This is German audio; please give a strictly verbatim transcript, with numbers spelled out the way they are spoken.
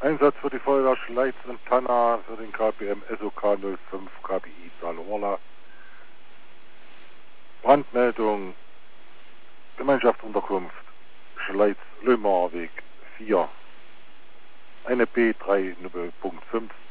Einsatz für die Feuerwehr Schleiz und Tanna für den K P M S O K null fünf K B I Saale-Orla. Brandmeldung, Gemeinschaftsunterkunft, Schleiz-Lömerweg vier. Eine B drei null Punkt fünf